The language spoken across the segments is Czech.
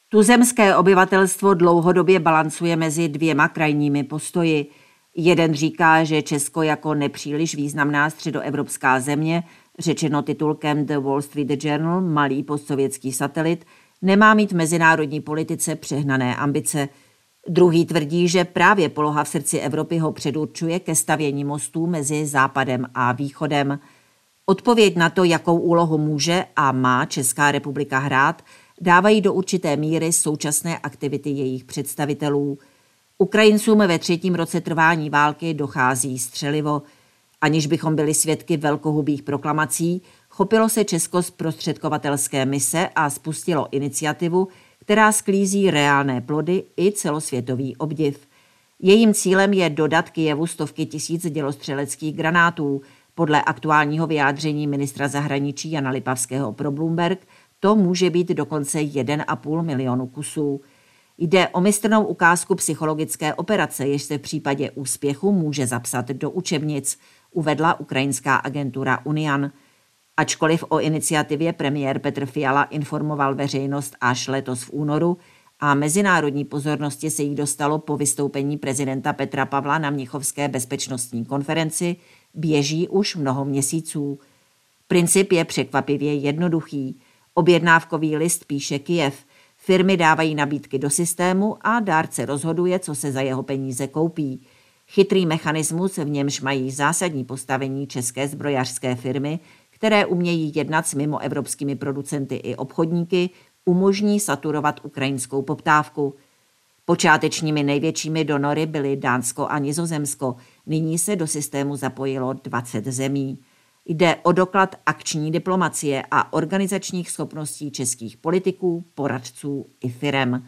Tuzemské obyvatelstvo dlouhodobě balancuje mezi dvěma krajními postoji. Jeden říká, že Česko jako nepříliš významná středoevropská země, řečeno titulkem The Wall Street Journal, malý postsovětský satelit, nemá mít v mezinárodní politice přehnané ambice. Druhý tvrdí, že právě poloha v srdci Evropy ho předurčuje ke stavění mostů mezi Západem a Východem. Odpověď na to, jakou úlohu může a má Česká republika hrát, dávají do určité míry současné aktivity jejich představitelů. Ukrajincům ve 3. roce trvání války dochází střelivo. Aniž bychom byli svědky velkohubých proklamací, chopilo se Česko zprostředkovatelské mise a spustilo iniciativu, která sklízí reálné plody i celosvětový obdiv. Jejím cílem je dodat Kyjevu stovky tisíc dělostřeleckých granátů. Podle aktuálního vyjádření ministra zahraničí Jana Lipavského pro Bloomberg to může být dokonce 1,5 milionu kusů. Jde o mistrnou ukázku psychologické operace, jež se v případě úspěchu může zapsat do učebnic, uvedla ukrajinská agentura Unian. Ačkoliv o iniciativě premiér Petr Fiala informoval veřejnost až letos v únoru a mezinárodní pozornosti se jí dostalo po vystoupení prezidenta Petra Pavla na Mnichovské bezpečnostní konferenci, běží už mnoho měsíců. Princip je překvapivě jednoduchý. Objednávkový list píše Kyjev, firmy dávají nabídky do systému a dárce rozhoduje, co se za jeho peníze koupí. Chytrý mechanismus, v němž mají zásadní postavení české zbrojařské firmy, které umějí jednat s mimoevropskými producenty i obchodníky, umožní saturovat ukrajinskou poptávku. Počátečními největšími donory byly Dánsko a Nizozemsko, nyní se do systému zapojilo 20 zemí. Jde o doklad akční diplomacie a organizačních schopností českých politiků, poradců i firem.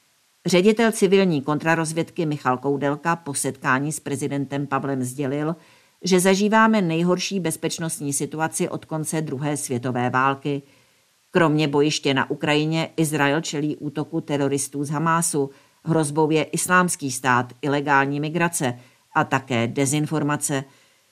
Ředitel civilní kontrarozvědky Michal Koudelka po setkání s prezidentem Pavlem sdělil, že zažíváme nejhorší bezpečnostní situaci od konce druhé světové války. Kromě bojiště na Ukrajině Izrael čelí útoku teroristů z Hamásu, hrozbou je Islámský stát, ilegální migrace a také dezinformace.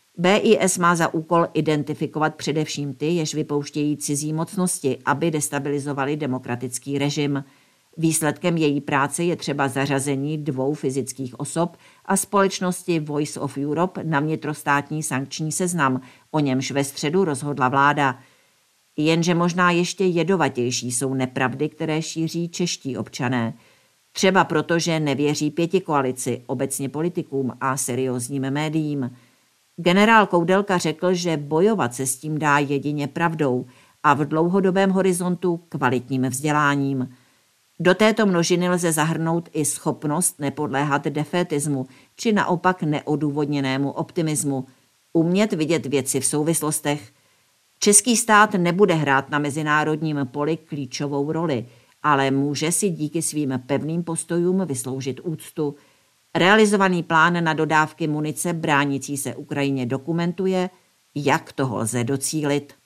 BIS má za úkol identifikovat především ty, jež vypouštějí cizí mocnosti, aby destabilizovali demokratický režim. Výsledkem její práce je třeba zařazení 2 fyzických osob a společnosti Voice of Europe na vnitrostátní sankční seznam, o němž ve středu rozhodla vláda. Jenže možná ještě jedovatější jsou nepravdy, které šíří čeští občané. Třeba proto, že nevěří pětikoalici, obecně politikům a seriózním médiím. Generál Koudelka řekl, že bojovat se s tím dá jedině pravdou a v dlouhodobém horizontu kvalitním vzděláním. Do této množiny lze zahrnout i schopnost nepodléhat defétismu či naopak neodůvodněnému optimismu, umět vidět věci v souvislostech. Český stát nebude hrát na mezinárodním poli klíčovou roli, ale může si díky svým pevným postojům vysloužit úctu. Realizovaný plán na dodávky munice bránící se Ukrajině dokumentuje, jak toho lze docílit.